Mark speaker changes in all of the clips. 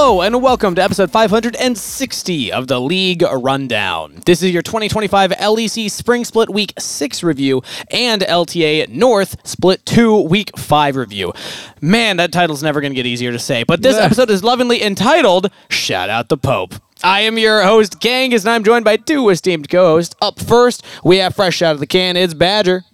Speaker 1: Hello and welcome to episode 560 of the League Rundown. This is your 2025 LEC Spring Split Week 6 review and LTA North Split 2 Week 5 review. Man, that title's never going to get easier to say, but this episode is lovingly entitled Shout Out the Pope. I am your host, Gangus, and I'm joined by two esteemed co-hosts. Up first, we have fresh out of the can, it's Badger.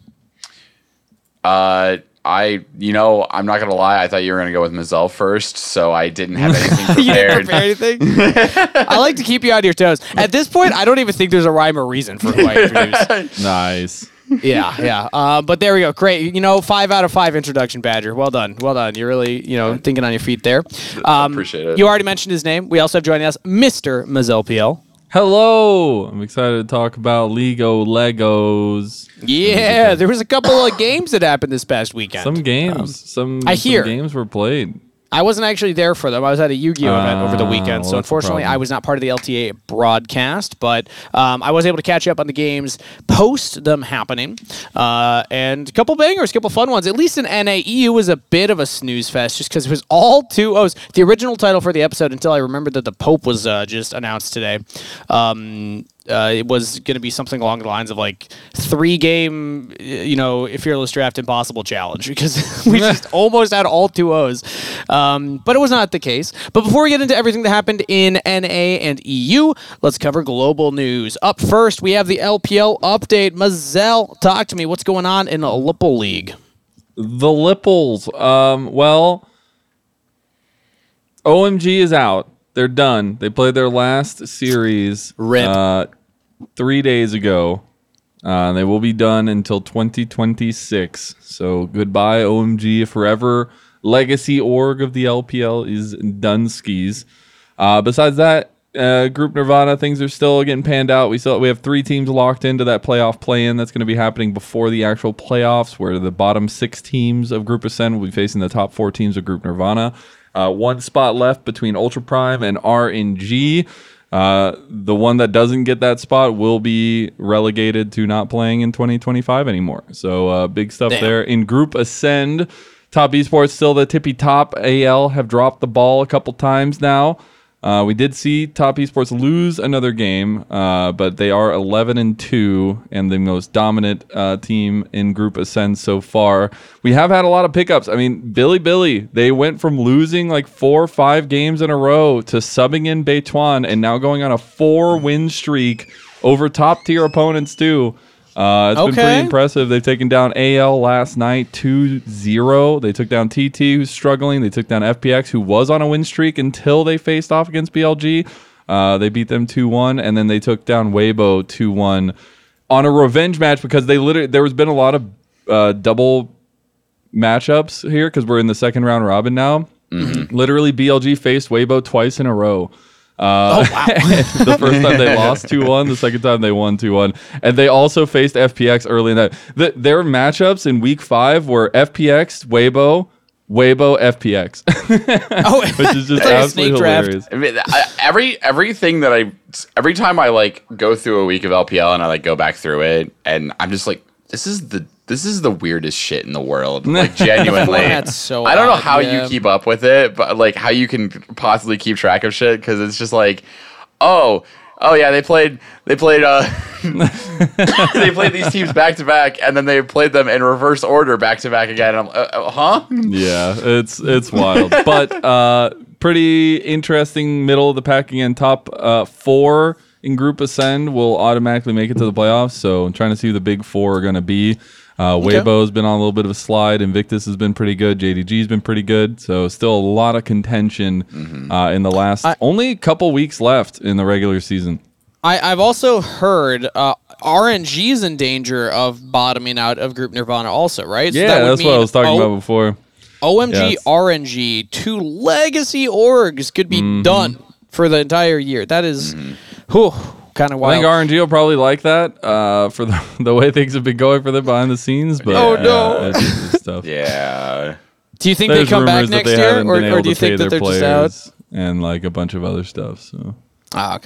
Speaker 2: I'm not going to lie. I thought you were going to go with Mazel first, so I didn't have anything prepared.
Speaker 1: You didn't prepare anything? I like to keep you on your toes. At this point, I don't even think there's a rime or reason for who I introduced.
Speaker 3: Nice.
Speaker 1: Yeah. But there we go. Great. 5 out of 5 introduction, Badger. Well done. You're really, thinking on your feet there.
Speaker 2: Appreciate it.
Speaker 1: You already mentioned his name. We also have joining us Mr. Mazel PL.
Speaker 3: Hello. I'm excited to talk about Lego Legos.
Speaker 1: Yeah, there was a couple of games that happened this past weekend.
Speaker 3: Some games. Some games were played.
Speaker 1: I wasn't actually there for them. I was at a Yu-Gi-Oh! Event over the weekend, so unfortunately I was not part of the LTA broadcast, but I was able to catch up on the games post them happening, and a couple bangers, a couple fun ones. At least in NA, EU was a bit of a snooze fest just because it was all 2-0s. The original title for the episode, until I remembered that the Pope was just announced today, it was going to be something along the lines of like 3-game, Fearless Draft Impossible Challenge because we just almost had all 2-0s. But it was not the case. But before we get into everything that happened in NA and EU, let's cover global news. Up first, we have the LPL update. Mazel, talk to me. What's going on in the Lipple League?
Speaker 3: The Lipples. OMG is out. They're done. They played their last series.
Speaker 1: RIP.
Speaker 3: 3 days ago. They will be done until 2026. So goodbye, OMG forever. Legacy org of the LPL is done skis. Besides that, Group Nirvana, things are still getting panned out. We have 3 teams locked into that playoff play-in that's going to be happening before the actual playoffs, where the bottom 6 teams of Group Ascend will be facing the top 4 teams of Group Nirvana. 1 spot left between Ultra Prime and RNG. The one that doesn't get that spot will be relegated to not playing in 2025 anymore. So big stuff there. In Group Ascend, Top Esports still the tippy top. AL have dropped the ball a couple times now. We did see Top Esports lose another game, but they are 11-2 and the most dominant team in Group Ascend so far. We have had a lot of pickups. I mean, Billy, they went from losing like 4 or 5 games in a row to subbing in Beituan and now going on a 4-win streak over top tier opponents too. It's been pretty impressive. They've taken down AL last night 2-0. They took down TT, who's struggling. They took down FPX, who was on a win streak until they faced off against BLG. They beat them 2-1, and then they took down Weibo 2-1 on a revenge match because there has been a lot of double matchups here because we're in the second round robin now. Mm-hmm. Literally, BLG faced Weibo twice in a row.
Speaker 1: Wow.
Speaker 3: The first time they lost 2-1, the second time they won 2-1. And they also faced FPX early in that. Their matchups in week 5 were FPX, Weibo, FPX. Which is just absolutely hilarious.
Speaker 2: I mean, every time I go through a week of LPL and I go back through it and I'm just like, this is the weirdest shit in the world. Like, genuinely.
Speaker 1: That's so
Speaker 2: I don't know how you keep up with it, but how you can possibly keep track of shit, because it's just like, oh yeah, they played they played these teams back to back, and then they played them in reverse order back to back again. And I'm huh?
Speaker 3: Yeah, it's wild. But pretty interesting middle of the pack again. Top 4 in Group Ascend will automatically make it to the playoffs. So I'm trying to see who the big 4 are going to be. Weibo's been on a little bit of a slide. Invictus has been pretty good. JDG's been pretty good. So still a lot of contention in the last only couple weeks left in the regular season.
Speaker 1: I've also heard RNG's in danger of bottoming out of Group Nirvana also, right?
Speaker 3: Yeah, so that's what I was talking about before.
Speaker 1: OMG, yes. RNG, 2 legacy orgs could be done for the entire year. That is kind of wild.
Speaker 3: I think RNG will probably like that for the way things have been going for them behind the scenes. But
Speaker 1: it's
Speaker 3: stuff.
Speaker 2: Yeah.
Speaker 1: Do you think they come back next year, or do you think that they're just out?
Speaker 3: And a bunch of other stuff. So.
Speaker 1: Okay.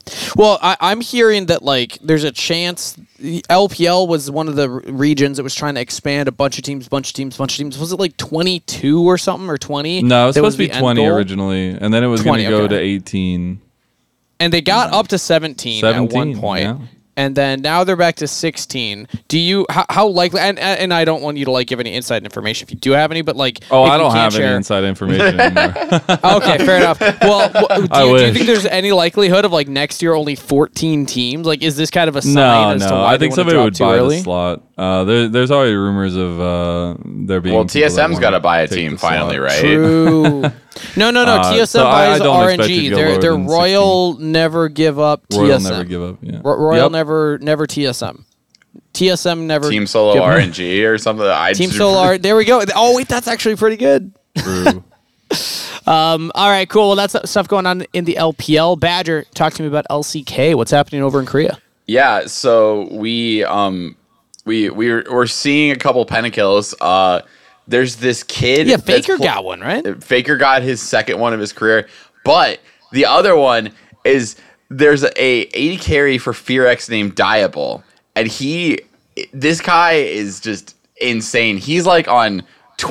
Speaker 1: Well, I'm hearing that like there's a chance the LPL was one of the regions that was trying to expand a bunch of teams. Was it like 22 or something or 20?
Speaker 3: No, it was
Speaker 1: That
Speaker 3: supposed to be
Speaker 1: the end
Speaker 3: 20
Speaker 1: goal?
Speaker 3: originally, and then it was going to go to 18.
Speaker 1: And they got up to 17 at one
Speaker 3: 17,
Speaker 1: point.
Speaker 3: yeah.
Speaker 1: And then now they're back to 16. Do you how likely? And I don't want you to like give any inside information if you do have any, but like
Speaker 3: Oh,
Speaker 1: if
Speaker 3: I
Speaker 1: you
Speaker 3: don't
Speaker 1: can't
Speaker 3: have any inside information anymore.
Speaker 1: Okay, fair enough. Well, do you
Speaker 3: wish.
Speaker 1: think there's any likelihood of like next year only 14 teams? Like, is this kind of a sign
Speaker 3: No,
Speaker 1: as to
Speaker 3: no.
Speaker 1: why
Speaker 3: I
Speaker 1: they
Speaker 3: think
Speaker 1: wanna
Speaker 3: somebody
Speaker 1: drop
Speaker 3: would
Speaker 1: too
Speaker 3: buy
Speaker 1: early?
Speaker 3: the slot. There's already rumors of there being.
Speaker 2: Well,
Speaker 3: people that
Speaker 2: TSM's
Speaker 3: wanna
Speaker 2: got to buy a
Speaker 3: take
Speaker 2: team
Speaker 3: the slot.
Speaker 2: finally, right?
Speaker 1: True. No. TSM
Speaker 3: so I
Speaker 1: buys
Speaker 3: don't expect it
Speaker 1: RNG.
Speaker 3: to go
Speaker 1: They're
Speaker 3: lower than
Speaker 1: Royal never give up
Speaker 3: Royal
Speaker 1: TSM.
Speaker 3: never give up. Yeah.
Speaker 1: Royal
Speaker 3: Yep.
Speaker 1: never TSM. TSM never.
Speaker 2: Team Solo
Speaker 1: give up.
Speaker 2: RNG or something.
Speaker 1: Team Solar. There we go. Oh wait, that's actually pretty good.
Speaker 3: True.
Speaker 1: All right, cool. Well, that's stuff going on in the LPL. Badger, talk to me about LCK. What's happening over in Korea?
Speaker 2: Yeah, so we're seeing a couple pentakills. There's this kid.
Speaker 1: Yeah,
Speaker 2: that's
Speaker 1: Faker got one, right?
Speaker 2: Faker got his second one of his career, but the other one is there's a 80 carry for FearX named Diable, and this guy is just insane. He's like on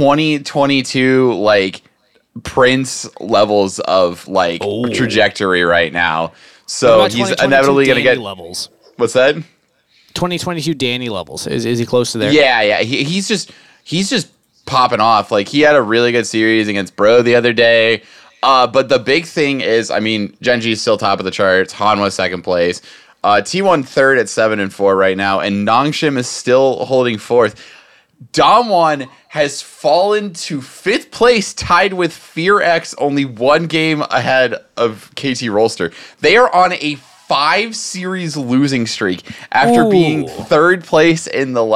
Speaker 2: 2022 like Prince levels of like trajectory right now. So
Speaker 1: What about
Speaker 2: he's
Speaker 1: 2022
Speaker 2: inevitably going to
Speaker 1: Danny
Speaker 2: get
Speaker 1: levels.
Speaker 2: What's that?
Speaker 1: 2022 Danny levels. Is he close to there?
Speaker 2: Yeah. He's just popping off. Like he had a really good series against Bro the other day. But the big thing is, I mean, Genji's still top of the charts. Hanwha second place. T1 third at 7-4 right now, and Nongshim is still holding fourth. Damwon has fallen to 5th place, tied with FearX, only one game ahead of KT Rolster. They are on a 5-series losing streak after being 3rd place in the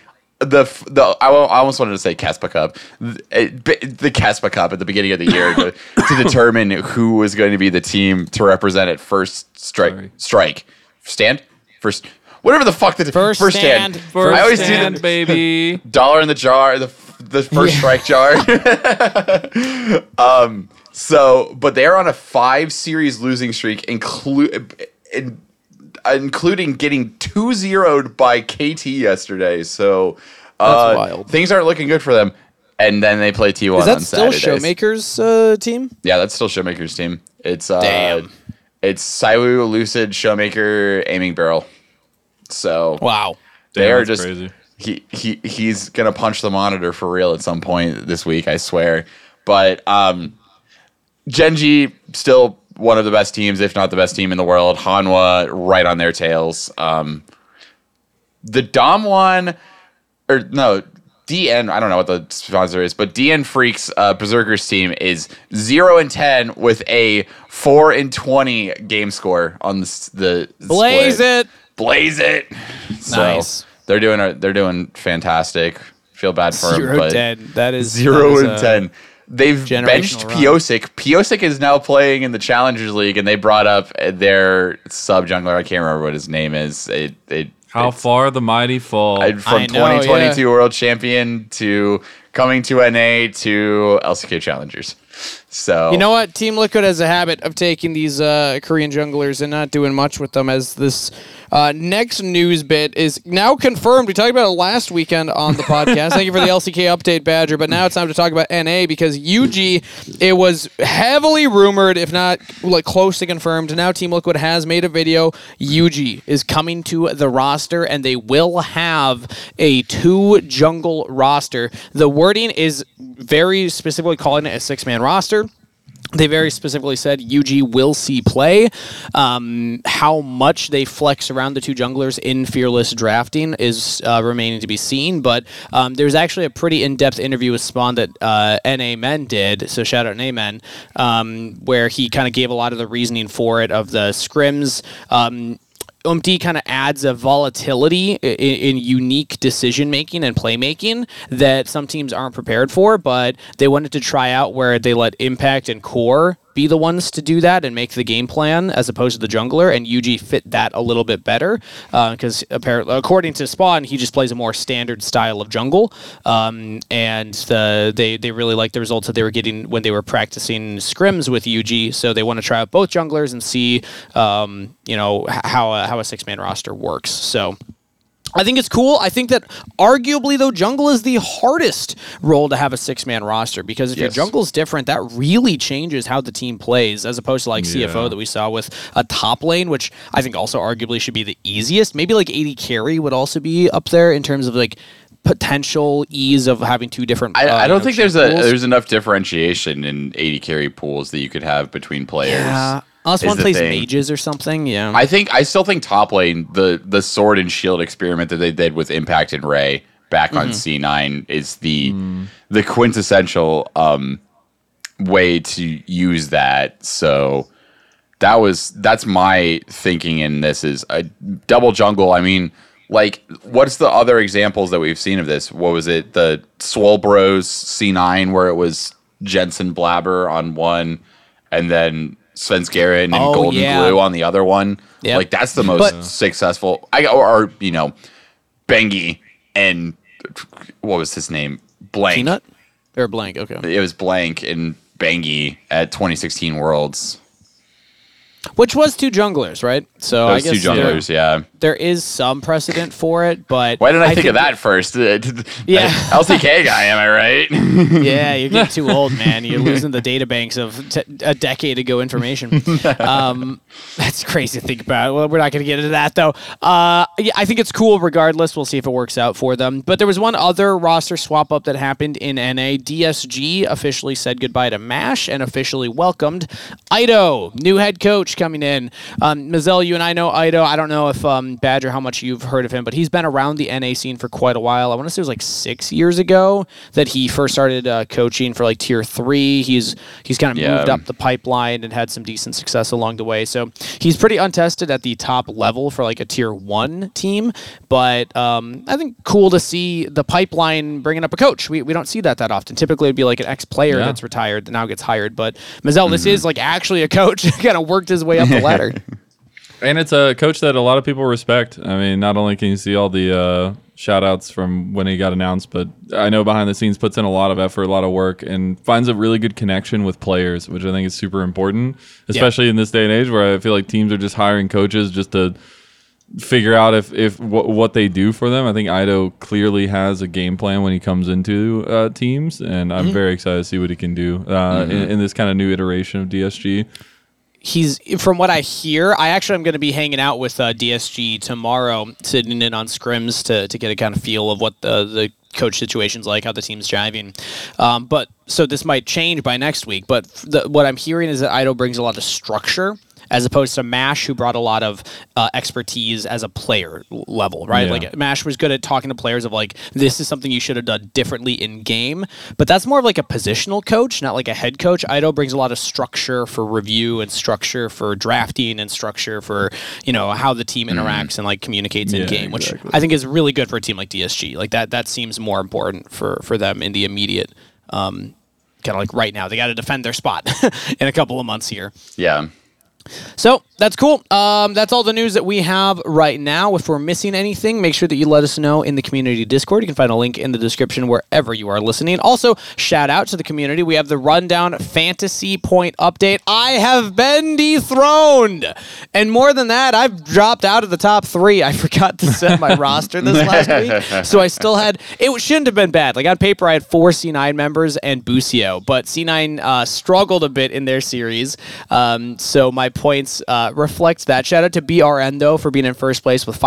Speaker 2: I almost wanted to say Kespa Cup, the Kespa Cup at the beginning of the year to determine who was going to be the team to represent at first stand, whatever the fuck the first stand.
Speaker 3: First
Speaker 2: I always
Speaker 3: stand,
Speaker 2: do the
Speaker 3: baby.
Speaker 2: dollar in the jar, the first strike jar. But they're on a 5-series losing streak, including getting 2-0'd by KT yesterday. So
Speaker 1: That's wild.
Speaker 2: Things aren't looking good for them. And then they play T1
Speaker 1: Is that
Speaker 2: on
Speaker 1: still
Speaker 2: Saturdays.
Speaker 1: Showmaker's team?
Speaker 2: Yeah, that's still Showmaker's team. It's
Speaker 1: Damn.
Speaker 2: It's Saiwu, Lucid, Showmaker, Aiming Barrel. So
Speaker 1: Wow.
Speaker 2: they
Speaker 3: Damn,
Speaker 2: are
Speaker 3: that's
Speaker 2: just
Speaker 3: crazy.
Speaker 2: he's gonna punch the monitor for real at some point this week, I swear. But Genji still one of the best teams, if not the best team in the world. Hanwha right on their tails. The Dom one, or no, DN, I don't know what the sponsor is, but DN Freaks Berserkers team is 0-10 with a 4-20 game score on the
Speaker 1: Blaze
Speaker 2: split.
Speaker 1: it.
Speaker 2: Blaze it.
Speaker 1: Nice.
Speaker 2: So they're doing fantastic. Feel bad for them, but
Speaker 1: 0-10. That is
Speaker 2: 0-10. They've
Speaker 1: generational
Speaker 2: benched
Speaker 1: run.
Speaker 2: Piosik. Piosik is now playing in the Challengers League, and they brought up their sub jungler. I can't remember what his name is.
Speaker 3: How far the mighty fall.
Speaker 2: From
Speaker 1: I know,
Speaker 2: 2022 world champion to coming to NA to LCK Challengers. So
Speaker 1: You know what? Team Liquid has a habit of taking these Korean junglers and not doing much with them, as this next news bit is now confirmed. We talked about it last weekend on the podcast. Thank you for the LCK update, Badger. But now it's time to talk about NA, because UG, it was heavily rumored, if not like close to confirmed. Now Team Liquid has made a video. UG is coming to the roster, and they will have a 2-jungle roster. The wording is very specifically calling it a 6-man roster. They very specifically said UG will see play. How much they flex around the 2 junglers in Fearless drafting is remaining to be seen, but there's actually a pretty in-depth interview with Spawn that NA Men did, so shout out NA Men, where he kind of gave a lot of the reasoning for it, of the scrims. UMD kind of adds a volatility in unique decision-making and playmaking that some teams aren't prepared for, but they wanted to try out where they let Impact and Core be the ones to do that and make the game plan as opposed to the jungler, and Yuji fit that a little bit better because apparently, according to Spawn, he just plays a more standard style of jungle, and they really liked the results that they were getting when they were practicing scrims with Yuji, so they want to try out both junglers and see how a six-man roster works. So I think it's cool. I think that arguably, though, jungle is the hardest role to have a six-man roster because if your jungle's different, that really changes how the team plays as opposed to like CFO that we saw with a top lane, which I think also arguably should be the easiest. Maybe like AD carry would also be up there in terms of like potential ease of having two different.
Speaker 2: I don't think there's enough differentiation in AD carry pools that you could have between players. Yeah.
Speaker 1: Unless one plays mages or something, yeah.
Speaker 2: I still think top lane, the sword and shield experiment that they did with Impact and Ray back on C9 is the quintessential way to use that. So that's my thinking in this is a double jungle. I mean, like, what's the other examples that we've seen of this? What was it? The Swole Bros C9 where it was Jensen Blabber on one and then Svenskeren and Golden Glue on the other one. Yep. Like, that's the most successful. Or Bengi and what was his name? Blank.
Speaker 1: Peanut? Or Blank, okay.
Speaker 2: It was Blank and Bengi at 2016 Worlds.
Speaker 1: Which was two junglers, right? So
Speaker 2: I guess two junglers,
Speaker 1: there is some precedent for it, but
Speaker 2: why didn't I think of that first?
Speaker 1: Yeah,
Speaker 2: LCK guy, am I right?
Speaker 1: Yeah, you're getting too old, man. You're losing the data banks of a decade ago information. That's crazy to think about. Well, we're not going to get into that though. I think it's cool regardless. We'll see if it works out for them. But there was one other roster swap up that happened in NA. DSG officially said goodbye to MASH and officially welcomed Ido, new head coach coming in. Mazel, you and I know Ido. I don't know if Badger, how much you've heard of him, but he's been around the NA scene for quite a while. I want to say it was like 6 years ago that he first started coaching for like tier 3. He's kind of moved up the pipeline and had some decent success along the way. So he's pretty untested at the top level for like a tier 1 team. But I think cool to see the pipeline bringing up a coach. We don't see that often. Typically it'd be like an ex-player that's retired that now gets hired. But Mazel, this is like actually a coach. Kind of worked his way up the ladder.
Speaker 3: And it's a coach that a lot of people respect. I mean, not only can you see all the shout-outs from when he got announced, but I know behind the scenes puts in a lot of effort, a lot of work, and finds a really good connection with players, which I think is super important, especially in this day and age where I feel like teams are just hiring coaches just to figure out if what they do for them. I think Ido clearly has a game plan when he comes into teams, and I'm very excited to see what he can do in this kind of new iteration of DSG.
Speaker 1: He's, from what I hear, I actually am going to be hanging out with DSG tomorrow, sitting in on scrims to get a kind of feel of what the coach situation's like, how the team's jiving. But so this might change by next week. But what I'm hearing is that Ido brings a lot of structure, as opposed to MASH, who brought a lot of expertise as a player level, right? Yeah. Like, MASH was good at talking to players of, like, this is something you should have done differently in game. But that's more of like a positional coach, not like a head coach. Ido brings a lot of structure for review and structure for drafting and structure for, how the team interacts and, like, communicates in game, which I think is really good for a team like DSG. Like, that seems more important for them in the immediate, kind of like right now. They got to defend their spot in a couple of months here.
Speaker 2: Yeah.
Speaker 1: So that's cool. That's all the news that we have right now. If we're missing anything, make sure that you let us know in the community Discord. You can find a link in the description wherever you are listening. Also, shout out to the community. We have the Rundown Fantasy Point update. I have been dethroned. And more than that, I've dropped out of the top 3. I forgot to set my roster this last week. So I still had, it shouldn't have been bad. Like, on paper, I had 4 C9 members and Busio, but C9 struggled a bit in their series. So my points reflect that. Shout out to BRN, though, for being in first place with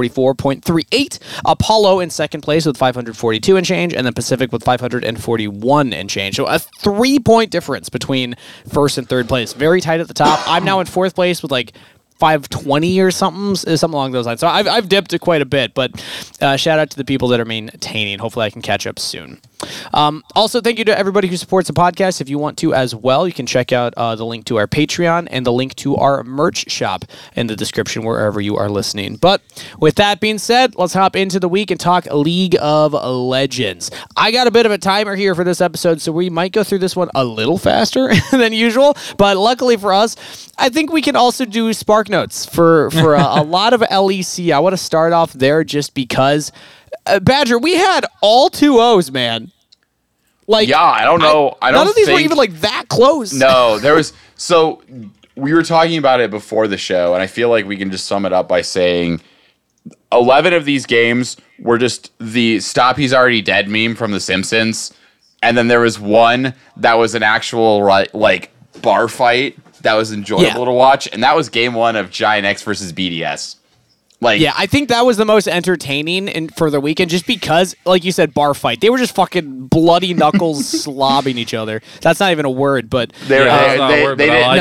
Speaker 1: 544.38. Apollo in second place with 542 and change, and then Pacific with 541 and change. So a 3-point difference between first and third place. Very tight at the top. I'm now in fourth place with like 520 or something along those lines. So I've dipped it quite a bit, but shout out to the people that are maintaining. Hopefully I can catch up soon. Also, thank you to everybody who supports the podcast. If you want to as well, you can check out the link to our Patreon and the link to our merch shop in the description wherever you are listening. But with that being said, let's hop into the week and talk League of Legends. I got a bit of a timer here for this episode, so we might go through this one a little faster than usual. But luckily for us, I think we can also do Spark Notes for a lot of LEC. I want to start off there just because, Badger, we had all 2-0s, man. Like,
Speaker 2: yeah, I don't know.
Speaker 1: None of these were even like that close.
Speaker 2: No, there was. So we were talking about it before the show, and I feel like we can just sum it up by saying 11 of these games were just the "stop, he's already dead" meme from The Simpsons, and then there was one that was an actual like bar fight that was enjoyable to watch, and that was game 1 of Giant X versus BDS.
Speaker 1: Yeah, I think that was the most entertaining for the weekend, just because, like you said, bar fight. They were just fucking bloody knuckles slobbing each other. That's not even a word, but
Speaker 2: neither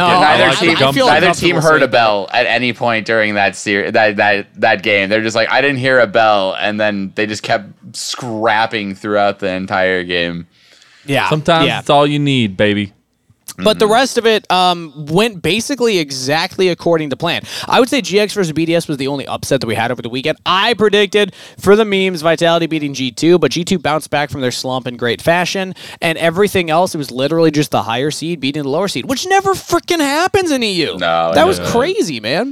Speaker 2: team heard a bell at any point during that game. They're just like, I didn't hear a bell, and then they just kept scrapping throughout the entire game.
Speaker 1: Yeah,
Speaker 3: sometimes it's all you need, baby.
Speaker 1: But the rest of it went basically exactly according to plan. I would say GX versus BDS was the only upset that we had over the weekend. I predicted for the memes Vitality beating G2, but G2 bounced back from their slump in great fashion, and everything else, it was literally just the higher seed beating the lower seed, which never freaking happens in EU.
Speaker 2: No,
Speaker 1: that was crazy, man.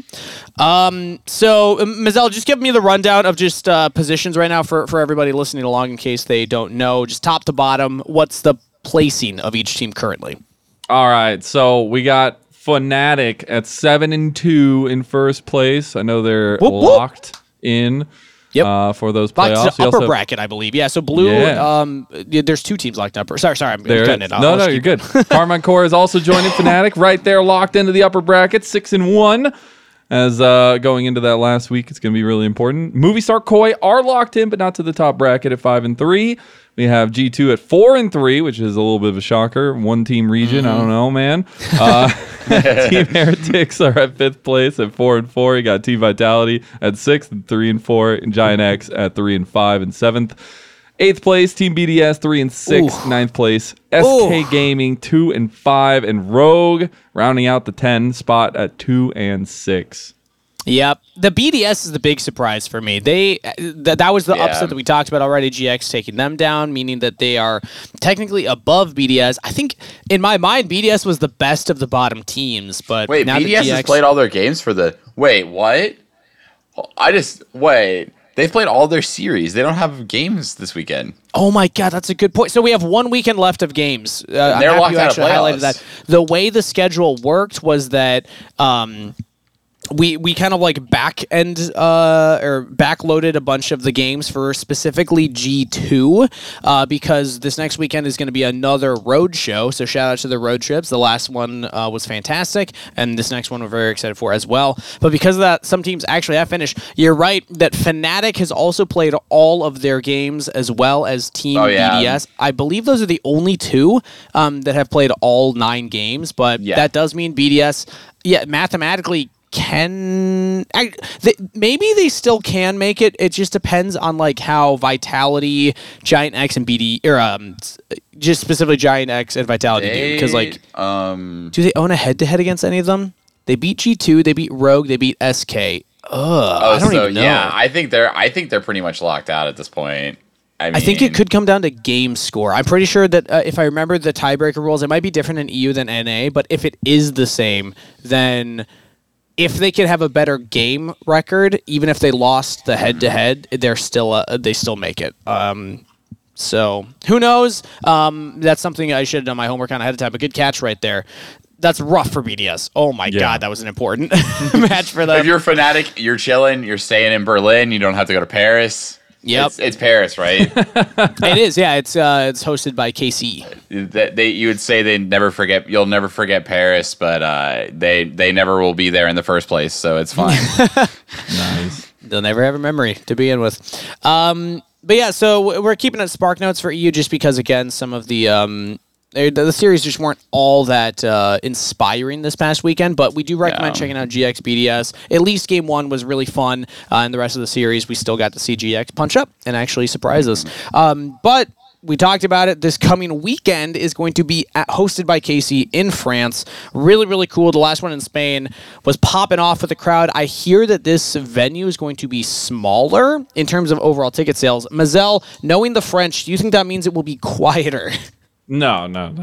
Speaker 1: So, Mazel, just give me the rundown of just positions right now for everybody listening along in case they don't know. Just top to bottom, what's the placing of each team currently?
Speaker 3: All right, so we got Fnatic at 7-2 in first place. I know they're locked in for those playoffs.
Speaker 1: Upper bracket, I believe. Yeah, so blue. There's 2 teams locked up. Sorry, I'm cutting it off.
Speaker 3: No, you're good. Carmine Core is also joining Fnatic right there, locked into the upper bracket, 6-1. As going into that last week, it's going to be really important. Movistar Koi are locked in, but not to the top bracket at 5-3. We have G2 at 4-3, which is a little bit of a shocker. One team region, I don't know, man. Team Heretics are at 5th place at 4-4. You got Team Vitality at 6th and 3-4, and Giant X at 3-5 and 7th. 8th place, Team BDS, 3-6. 9th place, SK Gaming, 2-5. And Rogue rounding out the 10 spot at 2-6.
Speaker 1: Yep. The BDS is the big surprise for me. That was the upset that we talked about already, GX taking them down, meaning that they are technically above BDS. I think, in my mind, BDS was the best of the bottom teams. But
Speaker 2: wait,
Speaker 1: now
Speaker 2: BDS has played all their games for the... Wait, what? Wait... They've played all their series. They don't have games this weekend.
Speaker 1: Oh my God, that's a good point. So we have 1 weekend left of games.
Speaker 2: They're locked out of playoffs.
Speaker 1: That. The way the schedule worked was that we kind of like backloaded a bunch of the games for specifically G2 because this next weekend is going to be another road show. So shout out to the road trips. The last one was fantastic, and this next one we're very excited for as well. But because of that, some teams actually have finished. You're right that Fnatic has also played all of their games as well as Team BDS. I believe those are the only 2 that have played all 9 games, but that does mean BDS, mathematically maybe they still can make it. It just depends on like how Vitality, Giant X, and BD, or just specifically Giant X and Vitality do. Because like, do they own a head-to-head against any of them? They beat G2, they beat Rogue, they beat SK. I don't even know.
Speaker 2: Yeah, I think they're pretty much locked out at this point. I
Speaker 1: think it could come down to game score. I'm pretty sure that if I remember the tiebreaker rules, it might be different in EU than NA, but if it is the same, then if they could have a better game record, even if they lost the head-to-head, they still make it. So who knows? That's something I should have done my homework on ahead of time. A good catch right there. That's rough for BDS. Oh my God, that was an important match for them.
Speaker 2: If you're Fnatic, you're chilling, you're staying in Berlin, you don't have to go to Paris.
Speaker 1: Yep.
Speaker 2: It's Paris, right?
Speaker 1: It is, yeah. It's hosted by KC.
Speaker 2: You would say you'll never forget Paris, but they never will be there in the first place, so it's fine.
Speaker 3: Nice.
Speaker 1: They'll never have a memory to begin with. But yeah, so we're keeping it Spark Notes for EU just because, again, some of the series just weren't all that inspiring this past weekend, but we do recommend checking out GX BDS. At least game 1 was really fun, and the rest of the series we still got to see GX punch up and actually surprise us. But we talked about it. This coming weekend is going to be hosted by KC in France. Really, really cool. The last one in Spain was popping off with the crowd. I hear that this venue is going to be smaller in terms of overall ticket sales. Mazel, knowing the French, do you think that means it will be quieter?
Speaker 3: No.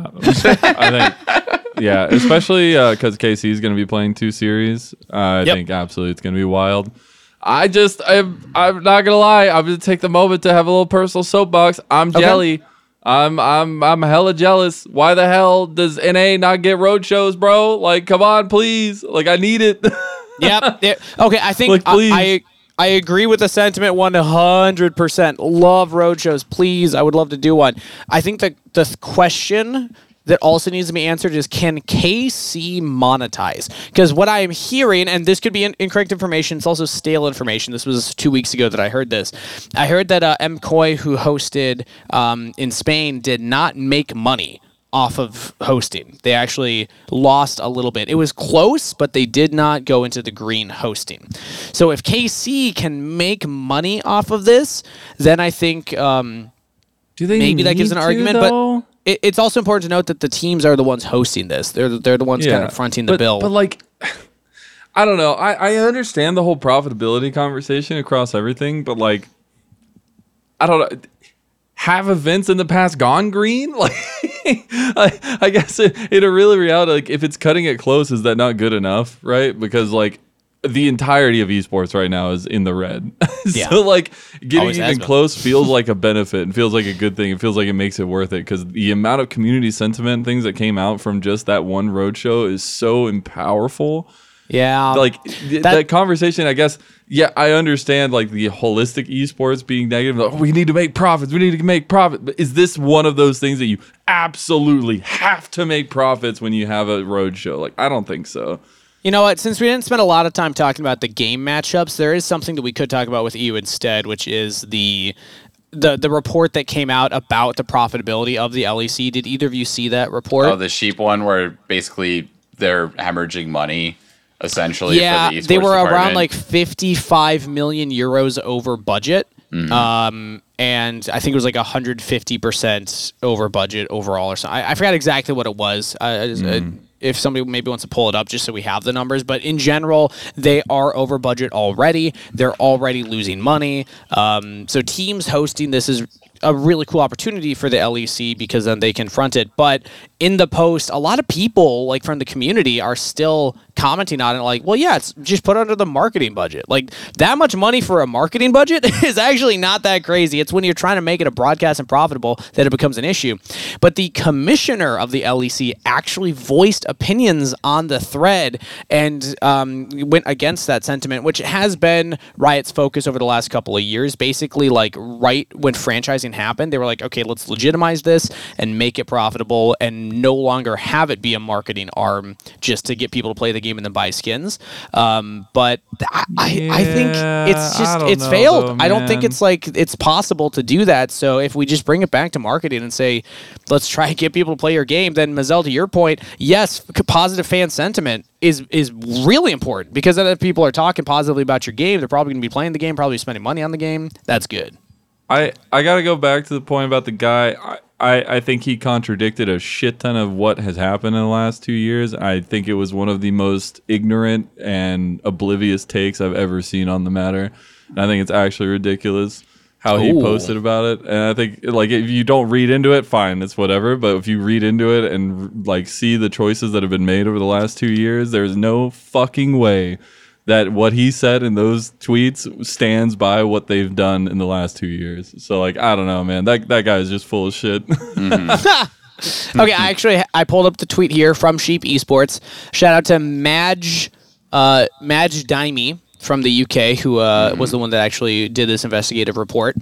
Speaker 3: I think, yeah, especially because KC is going to be playing 2 series. I think absolutely it's going to be wild. I'm not gonna lie. I'm gonna take the moment to have a little personal soapbox. I'm jelly. I'm hella jealous. Why the hell does NA not get road shows, bro? Like, come on, please. Like, I need it.
Speaker 1: Yep. Okay, I think
Speaker 3: like,
Speaker 1: I agree with the sentiment 100%. Love road shows. Please, I would love to do one. I think the question that also needs to be answered is, can KC monetize? Because what I am hearing, and this could be incorrect information, it's also stale information. This was 2 weeks ago that I heard this. I heard that MCOY, who hosted in Spain, did not make money off of hosting. They actually lost a little bit. It was close, but they did not go into the green hosting. So if KC can make money off of this, then I think maybe that gives an argument.
Speaker 3: Though?
Speaker 1: But it's also important to note that the teams are the ones hosting this. They're the ones kind of fronting the bill.
Speaker 3: But like, I don't know. I understand the whole profitability conversation across everything, but like, I don't know. Have events in the past gone green? Like, I guess in a really reality, like, if it's cutting it close, is that not good enough, right? Because like, the entirety of esports right now is in the red. So like, getting even close feels like a benefit and feels like a good thing. It feels like it makes it worth it because the amount of community sentiment and things that came out from just that one roadshow is so powerful.
Speaker 1: Yeah.
Speaker 3: Like that conversation, I guess, yeah, I understand like the holistic esports being negative. Like, we need to make profits. We need to make profit. But is this one of those things that you absolutely have to make profits when you have a roadshow? Like, I don't think so.
Speaker 1: You know what? Since we didn't spend a lot of time talking about the game matchups, there is something that we could talk about with EU instead, which is the report that came out about the profitability of the LEC. Did either of you see that report?
Speaker 2: Oh, the sheep one where basically they're hemorrhaging money, essentially.
Speaker 1: Yeah,
Speaker 2: for the esports
Speaker 1: they were
Speaker 2: department.
Speaker 1: around like 55 million euros over budget. Mm-hmm. And I think it was like 150% over budget overall or something. I forgot exactly what it was. If somebody maybe wants to pull it up just so we have the numbers. But in general, they are over budget already. They're already losing money. So teams hosting this is a really cool opportunity for the LEC because then they can front it. But in the post, a lot of people like from the community are still commenting on it like, well, yeah, it's just put under the marketing budget. Like that much money for a marketing budget is actually not that crazy. It's when you're trying to make it a broadcast and profitable that it becomes an issue. But the commissioner of the LEC actually voiced opinions on the thread and went against that sentiment, which has been Riot's focus over the last couple of years. Basically, like right when franchising happened, they were like, okay, let's legitimize this and make it profitable and no longer have it be a marketing arm just to get people to play the game and then buy skins. But I think it's failed.
Speaker 3: Though,
Speaker 1: I don't think it's like it's possible to do that. So if we just bring it back to marketing and say, let's try and get people to play your game, then Mazel, to your point, yes, positive fan sentiment is really important because then if people are talking positively about your game, they're probably going to be playing the game, probably spending money on the game. That's good.
Speaker 3: I got to go back to the point about the guy. I think he contradicted a shit ton of what has happened in the last 2 years. I think it was one of the most ignorant and oblivious takes I've ever seen on the matter. And I think it's actually ridiculous how he posted about it. And I think like if you don't read into it, fine, it's whatever. But if you read into it and like see the choices that have been made over the last 2 years, there's no fucking way that what he said in those tweets stands by what they've done in the last 2 years. So, like, I don't know, man. That guy is just full of shit.
Speaker 1: Mm-hmm. Okay, I pulled up the tweet here from Sheep Esports. Shout out to Madge Dimey from the UK, who was the one that actually did this investigative report.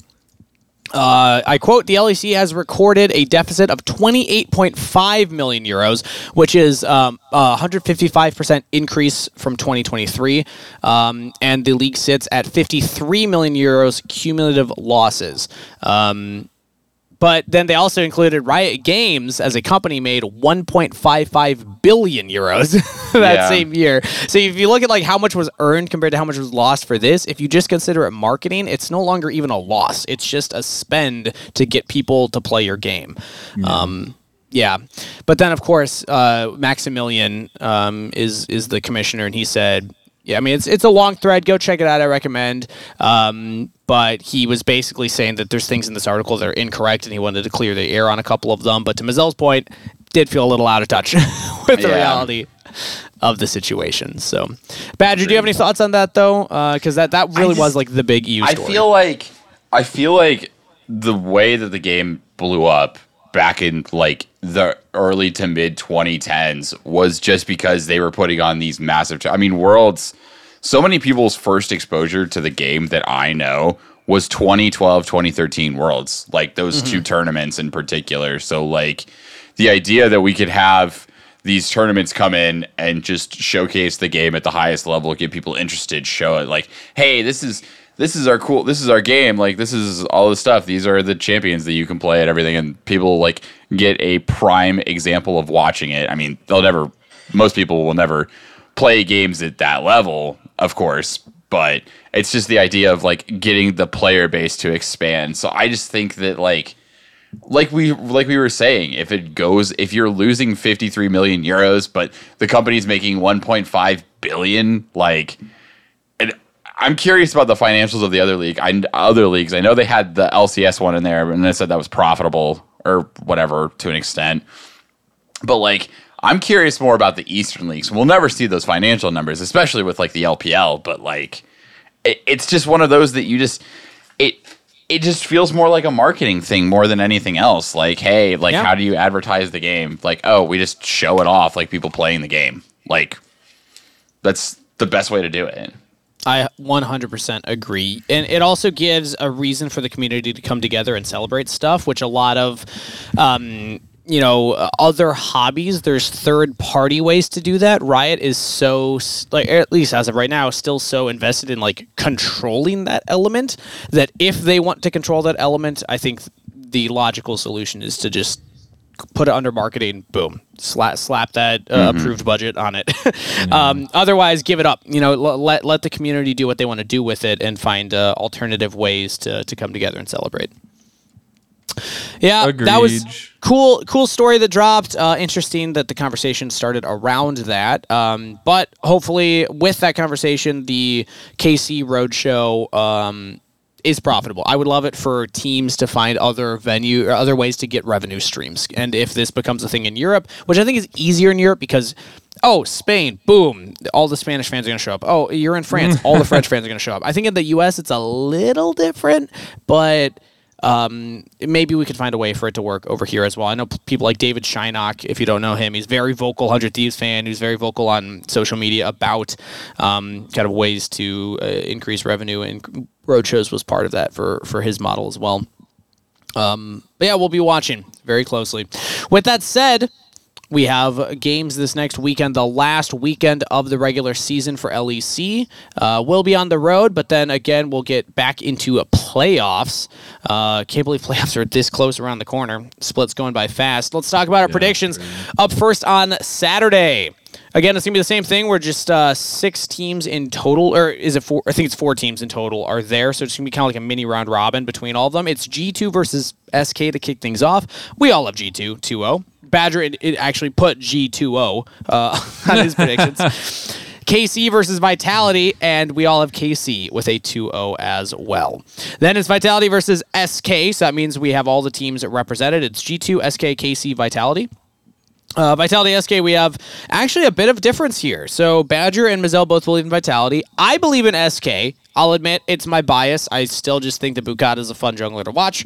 Speaker 1: I quote, the LEC has recorded a deficit of 28.5 million euros, which is a 155% increase from 2023. And the league sits at 53 million euros cumulative losses. But then they also included Riot Games as a company made 1.55 billion euros that same year. So if you look at like how much was earned compared to how much was lost for this, if you just consider it marketing, it's no longer even a loss. It's just a spend to get people to play your game. Yeah, but then of course Maximilian is the commissioner, and he said, yeah, I mean it's a long thread. Go check it out. I recommend. But he was basically saying that there's things in this article that are incorrect, and he wanted to clear the air on a couple of them. But to Mazelle's point, did feel a little out of touch with the reality of the situation. So, Badger, do you have any thoughts on that though? Because that really was like the big EU story.
Speaker 2: I feel like the way that the game blew up back in like the early to mid 2010s was just because they were putting on these massive Worlds. So many people's first exposure to the game that I know was 2012 2013 Worlds, like those two tournaments in particular. So like the idea that we could have these tournaments come in and just showcase the game at the highest level, get people interested, show it like, hey, this is our game, like this is all the stuff, these are the champions that you can play at everything, and people like get a prime example of watching it. I mean, most people will never play games at that level, of course, but it's just the idea of like getting the player base to expand. So I just think that like we were saying, if you're losing 53 million euros, but the company's making 1.5 billion, like, I'm curious about the financials of the other leagues. I know they had the LCS one in there, and they said that was profitable or whatever to an extent. But like, I'm curious more about the Eastern leagues. We'll never see those financial numbers, especially with like the LPL. But like, it's just one of those that it just feels more like a marketing thing more than anything else. Like, hey, like how do you advertise the game? Like, oh, we just show it off like people playing the game. Like, that's the best way to do it.
Speaker 1: I 100% agree. And it also gives a reason for the community to come together and celebrate stuff, which a lot of, other hobbies, there's third-party ways to do that. Riot is so, like, at least as of right now, still so invested in, like, controlling that element that if they want to control that element, I think the logical solution is to just put it under marketing, boom, slap that approved budget on it. Otherwise, give it up. Let the community do what they want to do with it and find alternative ways to come together and celebrate. Yeah,
Speaker 3: Agreed.
Speaker 1: That was cool story that dropped. Interesting that the conversation started around that. But hopefully, with that conversation, the KC Roadshow is profitable. I would love it for teams to find other ways to get revenue streams. And if this becomes a thing in Europe, which I think is easier in Europe because, Spain, boom, all the Spanish fans are going to show up. Oh, you're in France, all the French fans are going to show up. I think in the US it's a little different, but maybe we could find a way for it to work over here as well. I know people like David Shynock, if you don't know him, he's very vocal 100 Thieves fan, who's very vocal on social media about kind of ways to increase revenue, and Roadshows was part of that for his model as well. But yeah, we'll be watching very closely. With that said, we have games this next weekend, the last weekend of the regular season for LEC. We'll be on the road, but then again, we'll get back into playoffs. Can't believe playoffs are this close around the corner. Split's going by fast. Let's talk about our predictions. Up first on Saturday. Again, it's going to be the same thing. We're just 6 teams in total, or is it 4? I think it's 4 teams in total are there, so it's going to be kind of like a mini round robin between all of them. It's G2 versus SK to kick things off. We all love G2, 2-0. Badger it actually put G2-0 on his predictions. KC versus Vitality, and we all have KC with a 2-0 as well. Then it's Vitality versus SK, so that means we have all the teams represented. It's G2, SK, KC, Vitality. Vitality SK, we have actually a bit of difference here. So Badger and Mazzelle both believe in Vitality. I believe in SK. I'll admit it's my bias. I still just think that Bukata is a fun jungler to watch,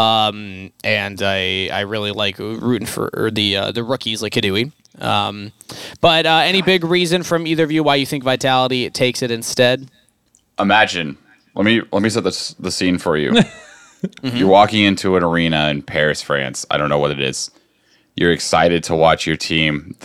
Speaker 1: and I really like rooting for the rookies like Kadui. But any big reason from either of you why you think Vitality takes it instead?
Speaker 2: Imagine. Let me set the scene for you. You're walking into an arena in Paris, France. I don't know what it is. You're excited to watch your team.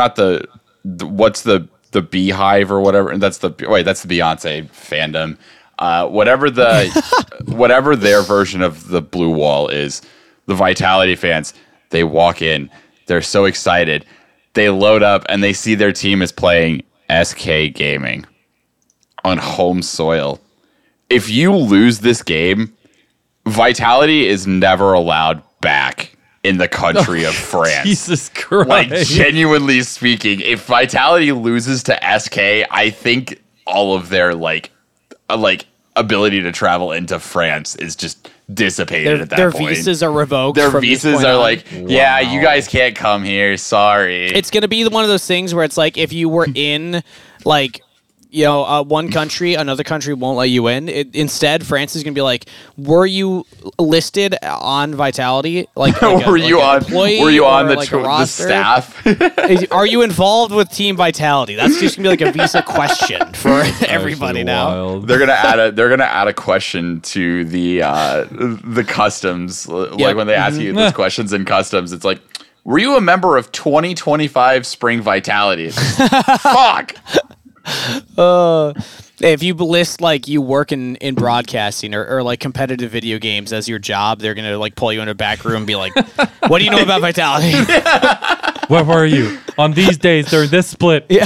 Speaker 2: What's the Beehive or whatever? And that's the Beyonce fandom. Whatever their version of the blue wall is, the Vitality fans, they walk in, they're so excited, they load up and they see their team is playing SK Gaming on home soil. If you lose this game, Vitality is never allowed back in the country of France.
Speaker 3: Jesus Christ.
Speaker 2: Like, genuinely speaking, if Vitality loses to SK, I think all of their like ability to travel into France is just dissipated at that
Speaker 1: their
Speaker 2: point.
Speaker 1: Their visas are revoked.
Speaker 2: Their
Speaker 1: from
Speaker 2: visas are like, yeah, you guys can't come here. Sorry.
Speaker 1: It's going to be one of those things where it's like if you were in like, one country, another country won't let you in. Instead, France is going to be like, were you listed on Vitality? Like
Speaker 2: were you on the staff?
Speaker 1: Are you involved with Team Vitality? That's just going to be like a visa question for everybody now.
Speaker 2: They're gonna add a question to the customs. Like when they ask you those questions in customs, it's like, were you a member of 2025 Spring Vitality? Fuck.
Speaker 1: If you list like you work in broadcasting or like competitive video games as your job, they're gonna like pull you in a back room and be like, "What do you know about Vitality?"
Speaker 3: Where were you on these days during this split?
Speaker 1: Yeah.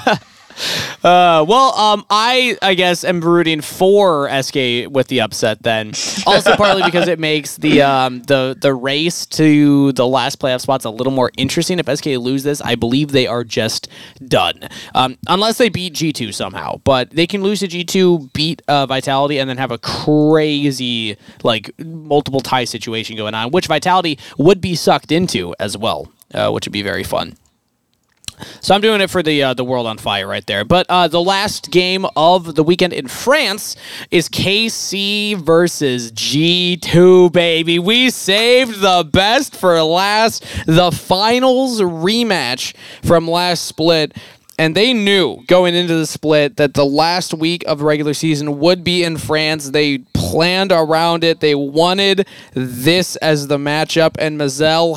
Speaker 1: I guess am rooting for SK with the upset then. Also partly because it makes the race to the last playoff spots a little more interesting. If SK lose this, I believe they are just done. Unless they beat G2 somehow. But they can lose to G2, beat Vitality, and then have a crazy like multiple tie situation going on, which Vitality would be sucked into as well, which would be very fun. So I'm doing it for the World on Fire right there. But the last game of the weekend in France is KC versus G2, baby. We saved the best for last. The finals rematch from last split. And they knew going into the split that the last week of the regular season would be in France. They planned around it. They wanted this as the matchup. And Mazel,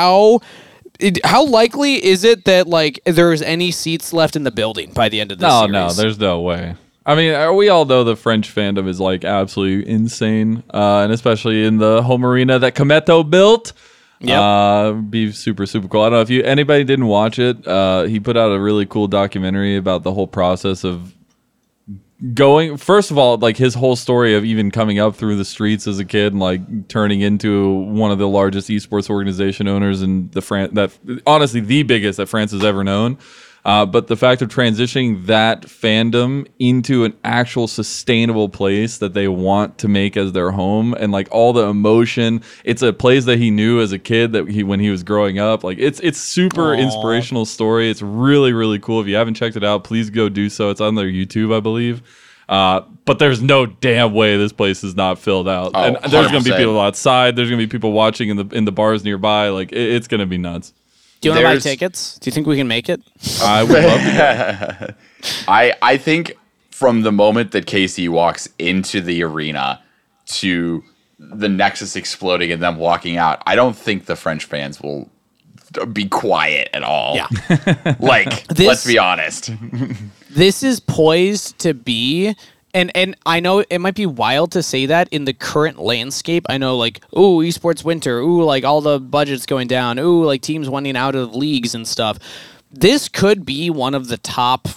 Speaker 1: how likely is it that like there's any seats left in the building by the end of this series?
Speaker 3: No, there's no way. I mean, we all know the French fandom is like absolutely insane, and especially in the home arena that Kameto built. Yep. Be super cool. I don't know if anybody didn't watch it. He put out a really cool documentary about the whole process of going, first of all, like his whole story of even coming up through the streets as a kid and like turning into one of the largest esports organization owners in that honestly the biggest that France has ever known. But the fact of transitioning that fandom into an actual sustainable place that they want to make as their home, and like all the emotion, it's a place that he knew as a kid that when he was growing up. Like it's super inspirational story. It's really cool. If you haven't checked it out, please go do so. It's on their YouTube, I believe. But there's no damn way this place is not filled out. And there's going to be people outside. There's going to be people watching in the bars nearby. Like it's going to be nuts.
Speaker 1: Do you want to buy tickets? Do you think we can make it?
Speaker 3: I would love to.
Speaker 2: I think from the moment that KC walks into the arena to the Nexus exploding and them walking out, I don't think the French fans will be quiet at all.
Speaker 1: Yeah.
Speaker 2: Let's be honest.
Speaker 1: This is poised to be... And I know it might be wild to say that in the current landscape. I know, like, ooh, esports winter. Ooh, like, all the budget's going down. Ooh, like, teams wanting out of leagues and stuff. This could be one of the top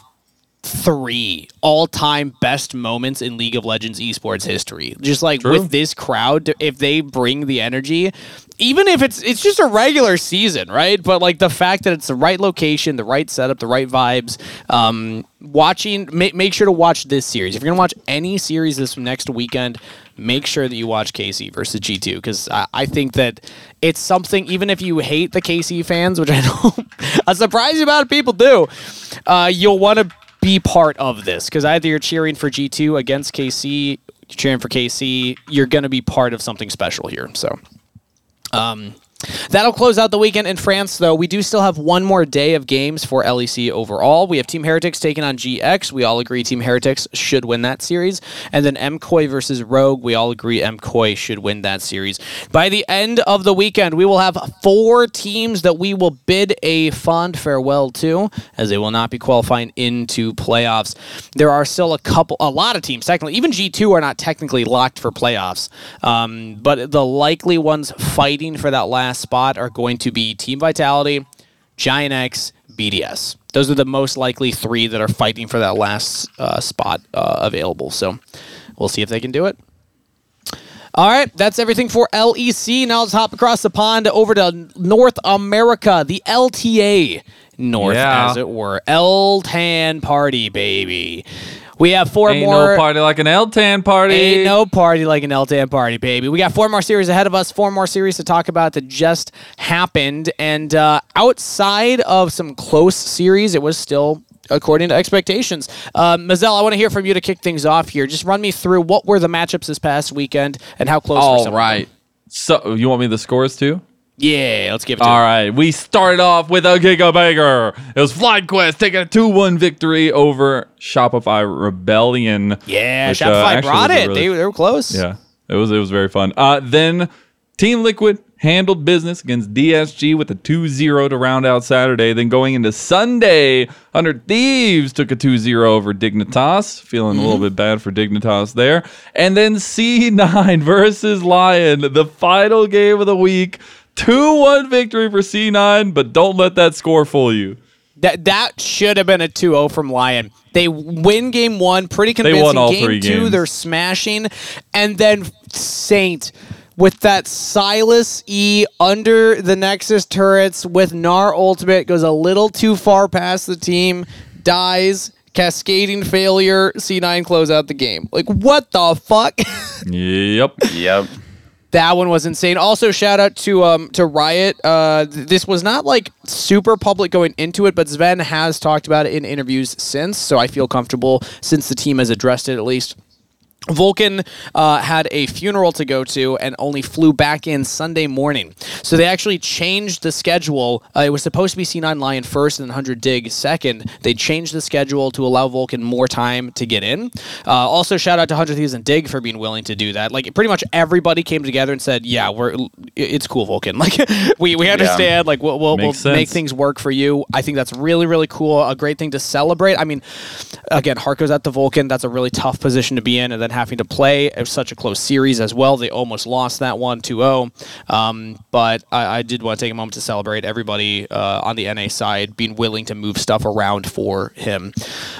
Speaker 1: 3 all-time best moments in League of Legends esports history. Just, like, with this crowd, if they bring the energy... Even if it's just a regular season, right? But like the fact that it's the right location, the right setup, the right vibes. Make sure to watch this series. If you're gonna watch any series this next weekend, make sure that you watch KC versus G2 because I think that it's something. Even if you hate the KC fans, which I know a surprising amount of people do, you'll want to be part of this because either you're cheering for G2 against KC, you're cheering for KC, you're gonna be part of something special here. So. That'll close out the weekend in France, though. We do still have one more day of games for LEC overall. We have Team Heretics taking on GX. We all agree Team Heretics should win that series. And then MKOI versus Rogue. We all agree MKOI should win that series. By the end of the weekend, we will have 4 teams that we will bid a fond farewell to, as they will not be qualifying into playoffs. There are still a lot of teams, technically. Even G2 are not technically locked for playoffs. But the likely ones fighting for that last spot are going to be Team Vitality, Giant X, BDS. Those are the most likely 3 that are fighting for that last spot available. So we'll see if they can do it. All right, that's everything for LEC. Now let's hop across the pond over to North America, the LTA North, as it were. LTAN party, baby. We have 4
Speaker 3: Ain't
Speaker 1: more.
Speaker 3: no party like an LTAN party.
Speaker 1: Ain't no party like an LTAN party, baby. We got 4 more series ahead of us, 4 more series to talk about that just happened. And outside of some close series, it was still according to expectations. Mazel, I want to hear from you to kick things off here. Just run me through what were the matchups this past weekend and how close were some of them.
Speaker 3: So you want me the scores too?
Speaker 1: Yeah, let's give it to
Speaker 3: All right, we started off with a Giga Banger. It was FlyQuest taking a 2-1 victory over Shopify Rebellion.
Speaker 1: Yeah,
Speaker 3: which,
Speaker 1: Shopify brought it.
Speaker 3: Really,
Speaker 1: they were close.
Speaker 3: Yeah, it was very fun. Then Team Liquid handled business against DSG with a 2-0 to round out Saturday. Then going into Sunday, 100 Thieves took a 2-0 over Dignitas. Feeling a little bit bad for Dignitas there. And then C9 versus Lion, the final game of the week. 2-1 victory for C9, but don't let that score fool you.
Speaker 1: That should have been a 2-0 from Lion. They win game 1 pretty convincing.
Speaker 3: They won all
Speaker 1: game
Speaker 3: 3
Speaker 1: 2,
Speaker 3: games.
Speaker 1: they're smashing. And then Saint with that Silas E under the Nexus turrets with Gnar ultimate goes a little too far past the team, dies, cascading failure, C9 close out the game. Like, what the fuck?
Speaker 3: Yep.
Speaker 1: That one was insane. Also, shout out to Riot. This was not like super public going into it, but Sven has talked about it in interviews since, so I feel comfortable since the team has addressed it at least. Vulcan had a funeral to go to and only flew back in Sunday morning. So they actually changed the schedule. It was supposed to be C9 Lion first and 100 Dig second. They changed the schedule to allow Vulcan more time to get in. Also, shout out to 100 Thieves and Dig for being willing to do that. Like, pretty much everybody came together and said, yeah, it's cool, Vulcan. Like, we understand. Yeah. Like, we'll make things work for you. I think that's really, really cool. A great thing to celebrate. I mean, again, heart goes out to Vulcan. That's a really tough position to be in. And then having to play. It was such a close series as well. They almost lost that one 2-0. But I did want to take a moment to celebrate everybody on the NA side being willing to move stuff around for him.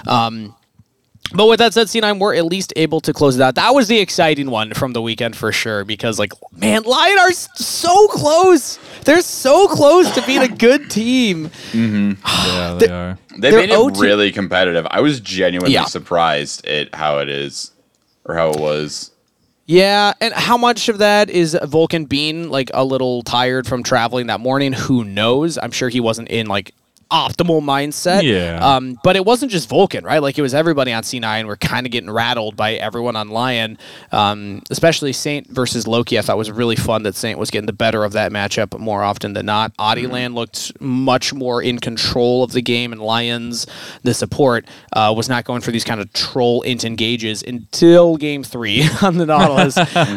Speaker 1: But with that said, C9 were at least able to close it out. That was the exciting one from the weekend for sure, because, like, man, Lion are so close. They're so close to being a good team.
Speaker 3: Mm-hmm. Yeah, they are.
Speaker 2: They made it really competitive. I was genuinely surprised at how it is, or how it was.
Speaker 1: Yeah, and how much of that is Vulcan being, like, a little tired from traveling that morning? Who knows? I'm sure he wasn't in, like, optimal mindset.
Speaker 3: Yeah.
Speaker 1: But it wasn't just Vulcan, right? Like, it was everybody on C9. We're kind of getting rattled by everyone on Lion, especially Saint versus Loki. I thought was really fun that Saint was getting the better of that matchup more often than not. Adiland looked much more in control of the game, and Lions, the support, was not going for these kind of troll int engages until game 3 on the Nautilus.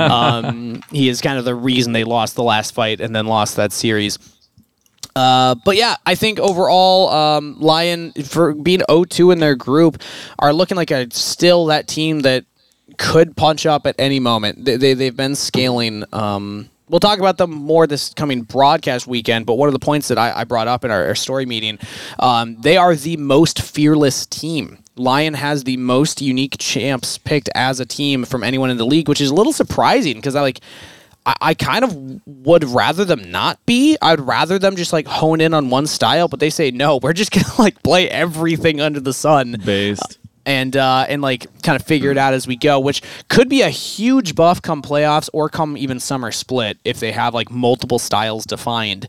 Speaker 1: He is kind of the reason they lost the last fight and then lost that series. But yeah, I think overall, Lion, for being 0-2 in their group, are looking like still that team that could punch up at any moment. They've been scaling. We'll talk about them more this coming broadcast weekend, but one of the points that I brought up in our story meeting, they are the most fearless team. Lion has the most unique champs picked as a team from anyone in the league, which is a little surprising because I kind of would rather them not be. I'd rather them just like hone in on one style, but they say no. We're just gonna like play everything under the sun,
Speaker 3: based
Speaker 1: and like kind of figure it out as we go, which could be a huge buff come playoffs or come even summer split if they have like multiple styles defined.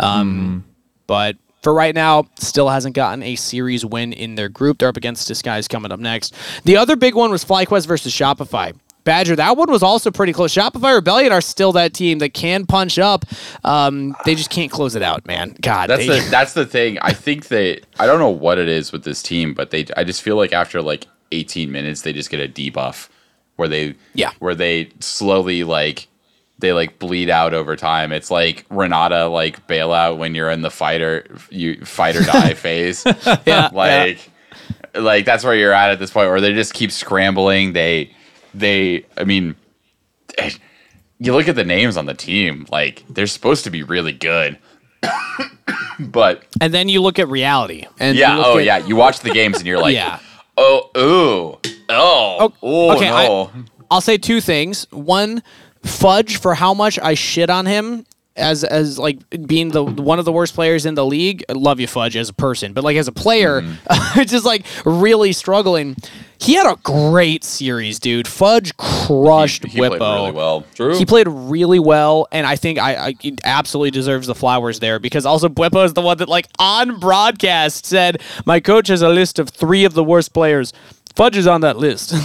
Speaker 1: But for right now, still hasn't gotten a series win in their group. They're up against Disguise coming up next. The other big one was FlyQuest versus Shopify. Badger, that one was also pretty close. Shopify Rebellion are still that team that can punch up. They just can't close it out, man. God,
Speaker 2: that's the thing. I think I don't know what it is with this team, but I just feel like after like 18 minutes, they just get a debuff where they slowly they bleed out over time. It's like Renata bailout when you're in the fight or die phase. Like that's where you're at this point, where they just keep scrambling. I mean, you look at the names on the team, they're supposed to be really good.
Speaker 1: And then you look at reality. And
Speaker 2: you watch the games and you're like, okay,
Speaker 1: no. I'll say two things. One, Fudge, for how much I shit on him as being one of the worst players in the league. I love you, Fudge, as a person, but as a player, just really struggling. He had a great series, dude. Fudge crushed
Speaker 2: he
Speaker 1: Whippo.
Speaker 2: Played really well.
Speaker 3: True.
Speaker 1: He played really well, and I think he absolutely deserves the flowers there, because also Whippo is the one that on broadcast said, my coach has a list of 3 of the worst players. Fudge is on that list.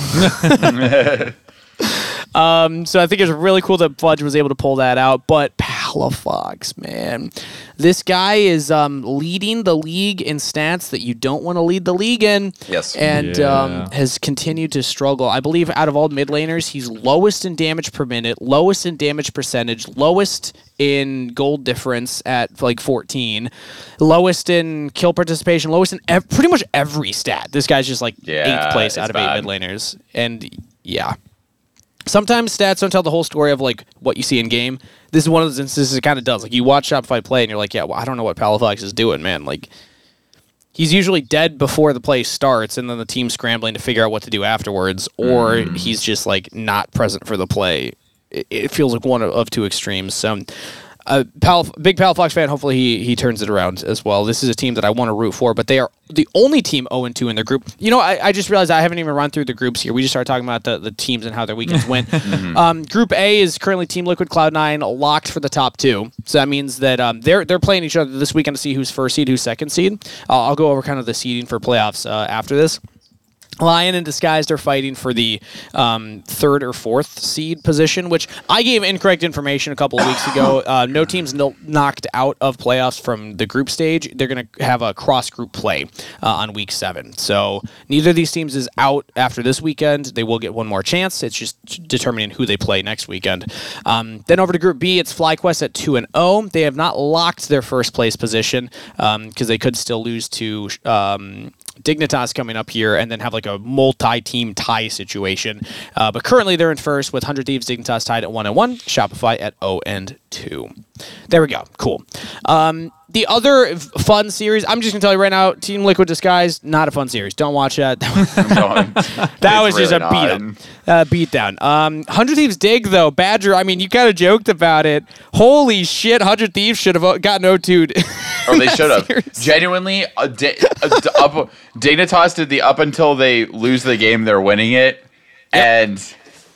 Speaker 1: So I think it's really cool that Fudge was able to pull that out. But Palafox, man, this guy is leading the league in stats that you don't want to lead the league in.
Speaker 2: Yes.
Speaker 1: And has continued to struggle. I believe out of all mid laners, he's lowest in damage per minute, lowest in damage percentage, lowest in gold difference at 14, lowest in kill participation, lowest in pretty much every stat. This guy's just 8th place out of 8 mid laners. And yeah. Sometimes stats don't tell the whole story of what you see in game. This is one of those instances it kind of does. You watch Shopify play and you're like, I don't know what Palafox is doing, man. He's usually dead before the play starts, and then the team's scrambling to figure out what to do afterwards, or he's just not present for the play. It feels like one of 2 extremes. So, big Palafox fan. Hopefully he turns it around as well. This is a team that I want to root for, but they are the only team 0-2 in their group. I just realized I haven't even run through the groups here. We just started talking about the teams and how their weekends went. Group A is currently Team Liquid Cloud9 locked for the top 2. So that means that they're playing each other this weekend to see who's first seed, who's second seed. I'll go over kind of the seeding for playoffs after this. Lion and Disguised are fighting for the 3rd or 4th seed position, which I gave incorrect information a couple of weeks ago. No teams knocked out of playoffs from the group stage. They're going to have a cross-group play on week 7. So neither of these teams is out after this weekend. They will get one more chance. It's just determining who they play next weekend. Then over to Group B, it's FlyQuest at 2-0. They have not locked their first place position because they could still lose to Dignitas coming up here and then have a multi-team tie situation. But currently they're in first with 100 Thieves, Dignitas tied at 1-1, Shopify at 0-2. There we go. Cool. The other fun series, I'm just going to tell you right now, Team Liquid Disguise, not a fun series. Don't watch that. That was just really a beatdown. 100 Thieves Dig, though. Badger, you kind of joked about it. Holy shit, 100 Thieves should have gotten 0-2'd.
Speaker 2: Or they should have. Genuinely, Dignitas did the up until they lose the game, they're winning it. Yep. And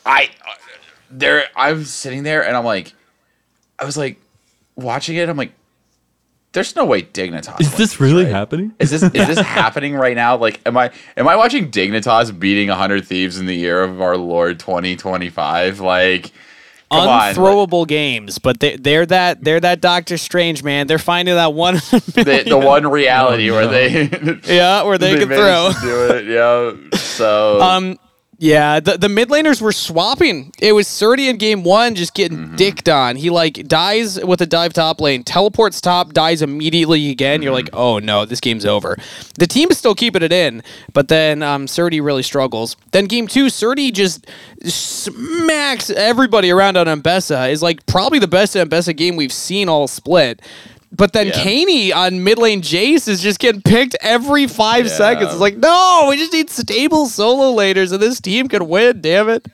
Speaker 2: I was sitting there and I was watching it. I'm like, there's no way Dignitas.
Speaker 3: Is this really happening?
Speaker 2: Is this happening right now? Am I watching Dignitas beating 100 Thieves in the year of our Lord 2025?
Speaker 1: Unthrowable games, but they're that Doctor Strange, man. They're finding that one
Speaker 2: the one reality where they
Speaker 1: where they can throw.
Speaker 2: To do it, yeah. So
Speaker 1: yeah, the mid laners were swapping. It was Surdy in game 1 just getting dicked on. He dies with a dive top lane, teleports top, dies immediately again. You're like, oh no, this game's over. The team is still keeping it in, but then Surdy really struggles. Then game 2, Surdy just smacks everybody around on Mbessa. Is probably the best Mbessa game we've seen all split. But then Kaney on mid lane Jace is just getting picked every 5 seconds. It's no, we just need stable solo laners so this team can win, damn it.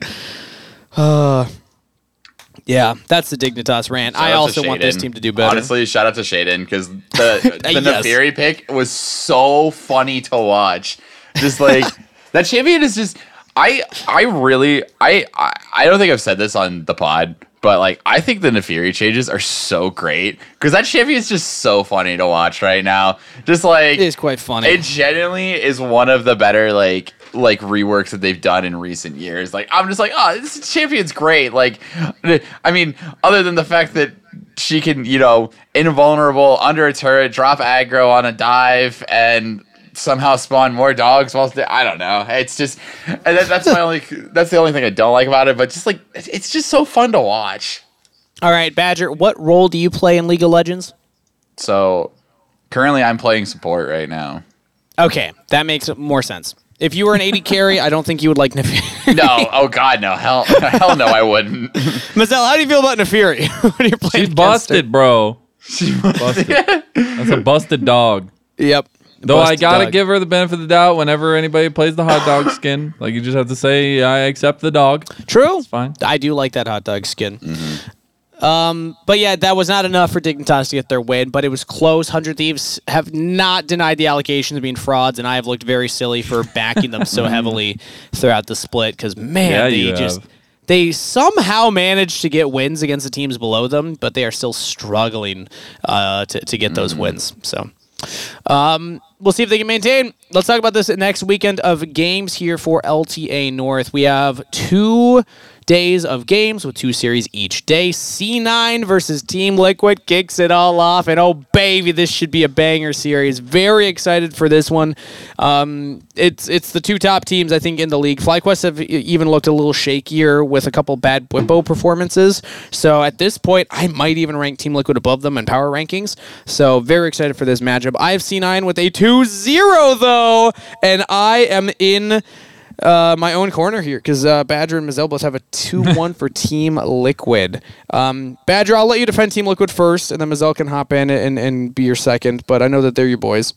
Speaker 1: Yeah, that's the Dignitas rant. I also want this team to do better.
Speaker 2: Honestly, shout out to Shaden, because the Neferi pick was so funny to watch. Just that champion is just... I don't think I've said this on the pod, but I think the Neferi changes are so great because that champion is just so funny to watch right now. Just
Speaker 1: it is quite funny.
Speaker 2: It genuinely is one of the better like reworks that they've done in recent years. Like I'm just like, oh, this champion's great. Like, I mean, other than the fact that she can, invulnerable under a turret, drop aggro on a dive, and somehow spawn more dogs while I don't know. It's just that's the only thing I don't like about it. But just like it's just so fun to watch.
Speaker 1: All right, Badger, what role do you play in League of Legends?
Speaker 2: So currently, I'm playing support right now.
Speaker 1: Okay, that makes more sense. If you were an 80 carry, I don't think you would like Nefiri.
Speaker 2: No, oh god, no, hell no, I wouldn't.
Speaker 1: Mazel, how do you feel about Nefiri? When you're playing
Speaker 3: She's busted,
Speaker 1: her?
Speaker 3: bro. She's busted. That's a busted dog.
Speaker 1: Yep.
Speaker 3: Though I gotta give her the benefit of the doubt whenever anybody plays the hot dog skin. Like you just have to say, I accept the dog.
Speaker 1: True.
Speaker 3: It's fine.
Speaker 1: I do like that hot dog skin.
Speaker 2: Mm-hmm.
Speaker 1: But yeah, that was not enough for Dignitas to get their win, but it was close. 100 Thieves have not denied the allegations of being frauds, and I have looked very silly for backing them so heavily throughout the split because, man, they somehow managed to get wins against the teams below them, but they are still struggling to get those wins. So we'll see if they can maintain. Let's talk about this next weekend of games here for LTA North. We have 2 days of games with 2 series each day. C9 versus Team Liquid kicks it all off, and oh baby, this should be a banger series. Very excited for this one. It's the 2 top teams, I think, in the league. FlyQuest have even looked a little shakier with a couple bad Bwimpo performances. So at this point, I might even rank Team Liquid above them in power rankings. So very excited for this matchup. I have C9 with a 2-0 though, and I am in my own corner here because Badger and Mazel both have a 2-1 for Team Liquid. Badger, I'll let you defend Team Liquid first, and then Mazel can hop in and be your second, but I know that they're your boys.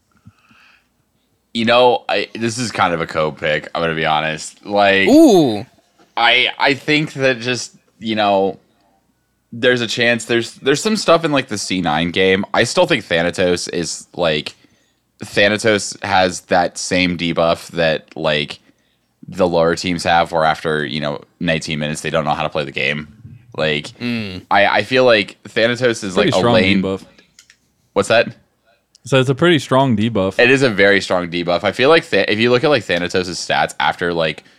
Speaker 2: This is kind of a co-pick, I'm going to be honest. Like,
Speaker 1: ooh.
Speaker 2: I think that just, there's a chance. There's some stuff in, like, the C9 game. I still think Thanatos is, like, Thanatos has that same debuff that, like, the lower teams have, where after 19 minutes they don't know how to play the game. Like, I feel like Thanatos is
Speaker 3: pretty
Speaker 2: like a lane
Speaker 3: debuff.
Speaker 2: What's that?
Speaker 3: So it's a pretty strong debuff.
Speaker 2: It is a very strong debuff. I feel like if you look at like Thanatos' stats after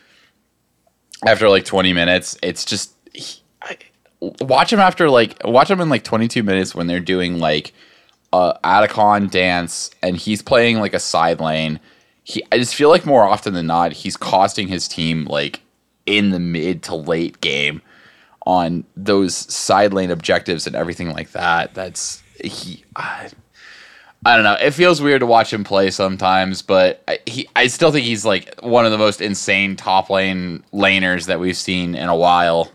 Speaker 2: 20 minutes, it's just watch him in like 22 minutes when they're doing like Atacon dance and he's playing like a side lane. I just feel like more often than not, he's costing his team like in the mid to late game on those side lane objectives and everything like that. I don't know. It feels weird to watch him play sometimes, but I still think he's like one of the most insane top lane laners that we've seen in a while.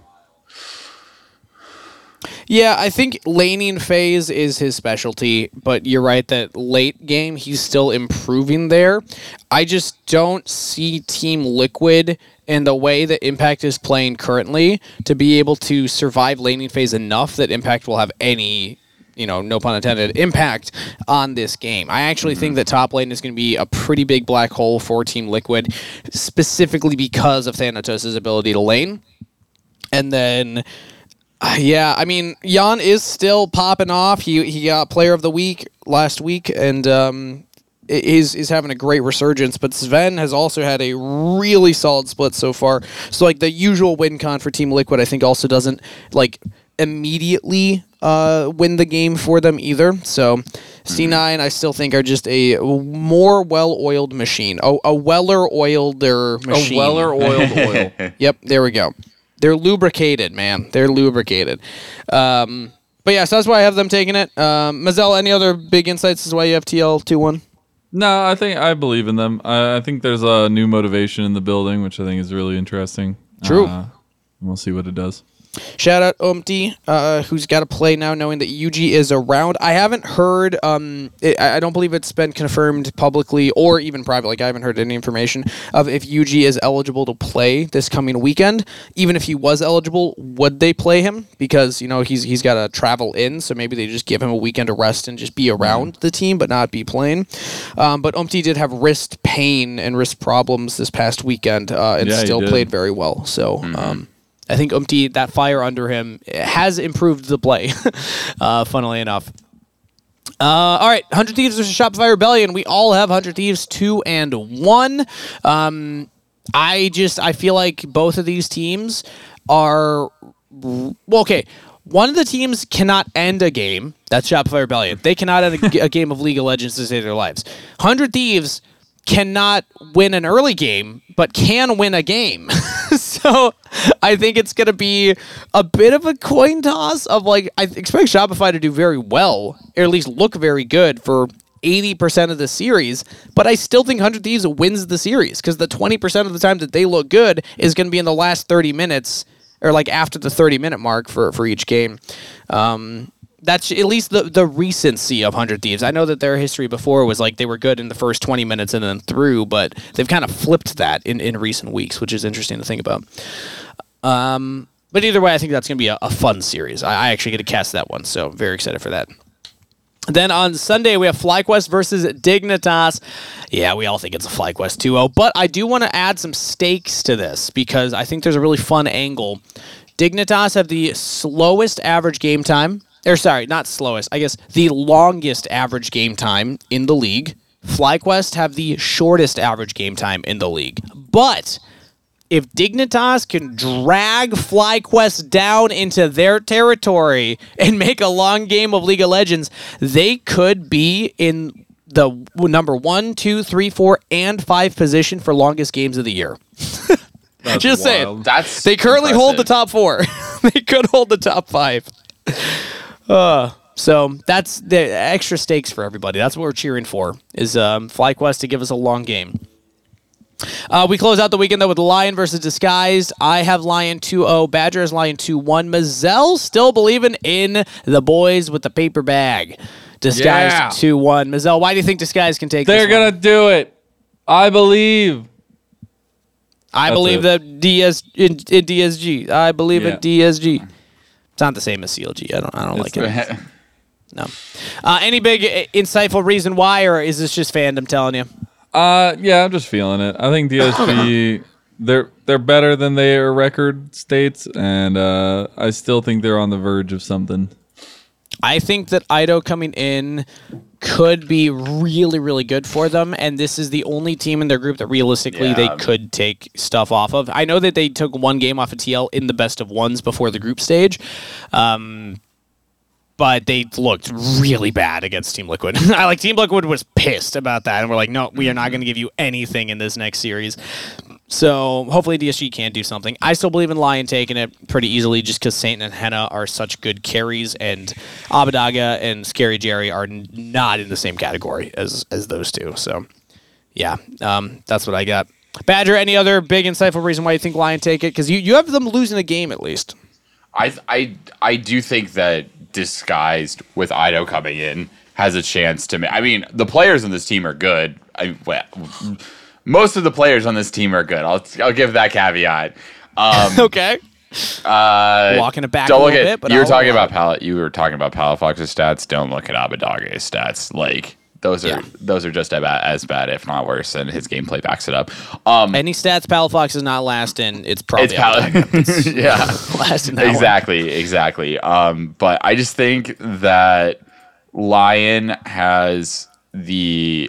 Speaker 1: Yeah, I think laning phase is his specialty, but you're right that late game he's still improving there. I just don't see Team Liquid and the way that Impact is playing currently to be able to survive laning phase enough that Impact will have any, no pun intended, impact on this game. I actually think that top lane is going to be a pretty big black hole for Team Liquid, specifically because of Thanatos' ability to lane. And then yeah, I mean, Jan is still popping off. He got Player of the Week last week, and is having a great resurgence. But Sven has also had a really solid split so far. So, like, the usual win con for Team Liquid, I think, also doesn't, like, immediately win the game for them either. So, C9, I still think, are just a more well-oiled machine. A weller-oileder machine.
Speaker 3: A weller-oiled oil.
Speaker 1: Yep, there we go. They're lubricated, man. They're lubricated. But yeah, so that's why I have them taking it. Mazel, any other big insights as to why you have TL 2-1?
Speaker 3: No, I think I believe in them. I think there's a new motivation in the building, which I think is really interesting.
Speaker 1: True.
Speaker 3: We'll see what it does.
Speaker 1: Shout out Omti, who's got to play now knowing that Yuji is around. I haven't heard, I don't believe it's been confirmed publicly or even private. Like, I haven't heard any information of if Yuji is eligible to play this coming weekend. Even if he was eligible, would they play him? Because, he's got to travel in, so maybe they just give him a weekend of rest and just be around the team, but not be playing. But Omti did have wrist pain and wrist problems this past weekend, and still played very well. So, I think Umti, that fire under him, has improved the play, funnily enough. All right, 100 Thieves versus Shopify Rebellion. We all have 100 Thieves 2-1. I feel like both of these teams are okay. One of the teams cannot end a game. That's Shopify Rebellion. They cannot end a game of League of Legends to save their lives. 100 Thieves cannot win an early game, but can win a game. So I think it's going to be a bit of a coin toss of I expect Shopify to do very well, or at least look very good for 80% of the series, but I still think 100 Thieves wins the series because the 20% of the time that they look good is going to be in the last 30 minutes or after the 30-minute mark for each game. That's at least the recency of 100 Thieves. I know that their history before was they were good in the first 20 minutes and then through, but they've kind of flipped that in recent weeks, which is interesting to think about. But either way, I think that's going to be a fun series. I actually get to cast that one, so very excited for that. Then on Sunday, we have FlyQuest versus Dignitas. Yeah, we all think it's a FlyQuest 2-0, but I do want to add some stakes to this because I think there's a really fun angle. Dignitas have the slowest average game time. Or sorry, not slowest. I guess the longest average game time in the league. FlyQuest have the shortest average game time in the league. But if Dignitas can drag FlyQuest down into their territory and make a long game of League of Legends, they could be in the number 1, 2, 3, 4, and 5 position for longest games of the year. Just
Speaker 3: wild.
Speaker 1: saying. They currently hold the top 4. They could hold the top 5. So that's the extra stakes for everybody. That's what we're cheering for, is FlyQuest to give us a long game. We close out the weekend, though, with Lion versus Disguised. I have Lion 2-0. Badger has Lion 2-1. Mazel still believing in the boys with the paper bag. Disguised 2-1. Mazel, why do you think Disguised can take
Speaker 3: They're going to do it. I believe.
Speaker 1: I believe that in DSG. I believe in DSG. It's not the same as CLG. I don't like it. No. Any big insightful reason why, or is this just fandom telling you?
Speaker 3: Yeah, I'm just feeling it. I think DSG they're better than their record states, and I still think they're on the verge of something.
Speaker 1: I think that Ido coming in could be really, really good for them, and this is the only team in their group that realistically they could take stuff off of. I know that they took one game off of TL in the best of ones before the group stage, but they looked really bad against Team Liquid. Team Liquid was pissed about that, and we're like, no, we are not going to give you anything in this next series. So hopefully DSG can do something. I still believe in Lion taking it pretty easily just because Saint and Henna are such good carries, and Abadaga and Scary Jerry are not in the same category as those two. So, yeah, that's what I got. Badger, any other big insightful reason why you think Lion take it? Because you have them losing a game at least.
Speaker 2: I do think that Disguised with Ido coming in has a chance to. I mean, the players on this team are good. Most of the players on this team are good. I'll give that caveat.
Speaker 1: Okay. Walking it back a little bit, but
Speaker 2: you were talking about Palafox's stats. Don't look at Abadaga's stats. Those are just as bad, if not worse, and his gameplay backs it up.
Speaker 1: Any stats Palafox is not last in, it's probably
Speaker 2: yeah,
Speaker 1: last in that
Speaker 2: exactly. But I just think that Lion has the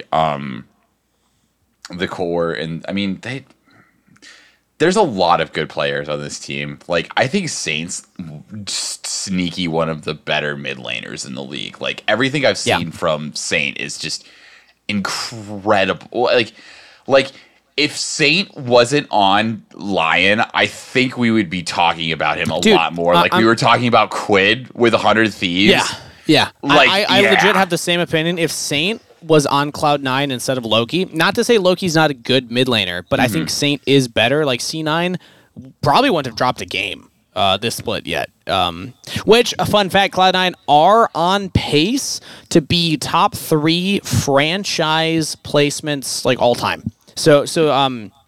Speaker 2: core, and I mean there's a lot of good players on this team. I think Saint's just sneaky one of the better mid laners in the league. Everything I've seen from Saint is just incredible. If Saint wasn't on Lion, I think we would be talking about him a lot more. We were talking about Quid with 100 Thieves.
Speaker 1: Yeah. I legit have the same opinion. If Saint was on Cloud9 instead of Loki, not to say Loki's not a good mid laner, but I think Saint is better. C9 probably wouldn't have dropped a game this split yet. Which, a fun fact, Cloud9 are on pace to be top 3 franchise placements all time. So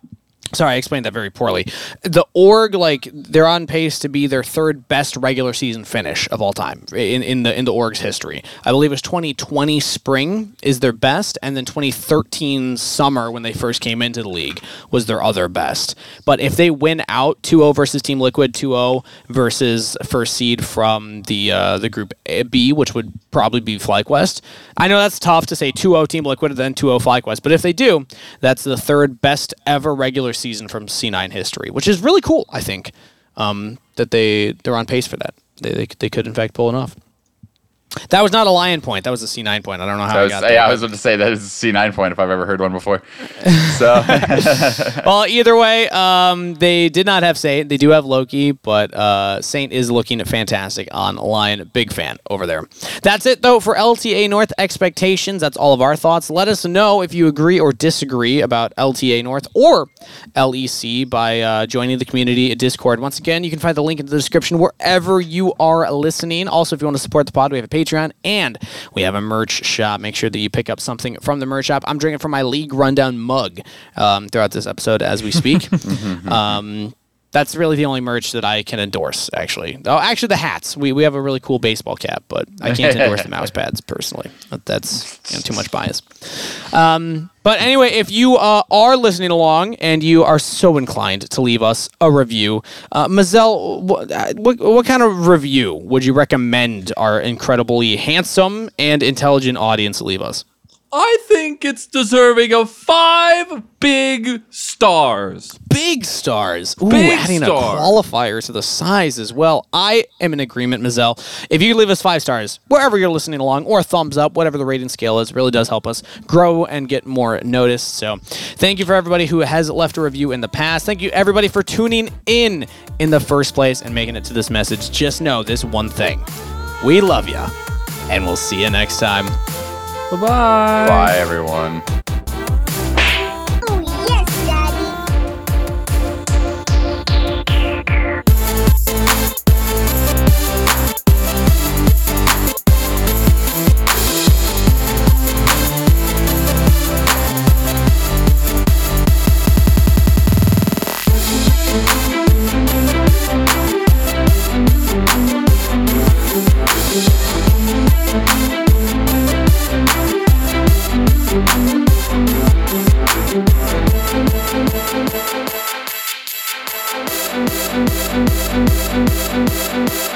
Speaker 1: Sorry, I explained that very poorly. The org, like, they're on pace to be their third best regular season finish of all time in the org's history. I believe it was 2020 spring is their best, and then 2013 summer when they first came into the league was their other best. But if they win out 2-0 versus Team Liquid, 2-0 versus first seed from the Group B, which would probably be FlyQuest. I know that's tough to say 2-0 Team Liquid and then 2-0 FlyQuest, but if they do, that's the third best ever regular season from C9 history, which is really cool, I think, that they're on pace for that. They could, in fact, pull it off. That was not a Lion point. That was a C9 point. I don't know how I got that.
Speaker 2: Yeah, I was going to say that is a C9 point if I've ever heard one before. So,
Speaker 1: well, either way, they did not have Saint. They do have Loki, but Saint is looking fantastic on Lion. Big fan over there. That's it, though, for LTA North expectations. That's all of our thoughts. Let us know if you agree or disagree about LTA North or LEC by joining the community Discord. Once again, you can find the link in the description wherever you are listening. Also, if you want to support the pod, we have a Patreon, and we have a merch shop. Make sure that you pick up something from the merch shop. I'm drinking from my League Rundown mug throughout this episode as we speak. That's really the only merch that I can endorse, actually. Oh, actually, the hats. We have a really cool baseball cap, but I can't endorse the mouse pads personally. That's too much bias. But anyway, if you are listening along and you are so inclined to leave us a review, Mazel, what kind of review would you recommend our incredibly handsome and intelligent audience leave us?
Speaker 3: I think it's deserving of 5 big stars.
Speaker 1: Big stars. Ooh,
Speaker 3: big
Speaker 1: adding
Speaker 3: star.
Speaker 1: a qualifier to the size as well. I am in agreement, Mazel. If you leave us 5 stars, wherever you're listening along, or a thumbs up, whatever the rating scale is, really does help us grow and get more noticed. So thank you for everybody who has left a review in the past. Thank you, everybody, for tuning in the first place and making it to this message. Just know this one thing. We love you, and we'll see you next time.
Speaker 3: Bye-bye.
Speaker 2: Bye, everyone.
Speaker 4: Oh, yes, Daddy. Thank you.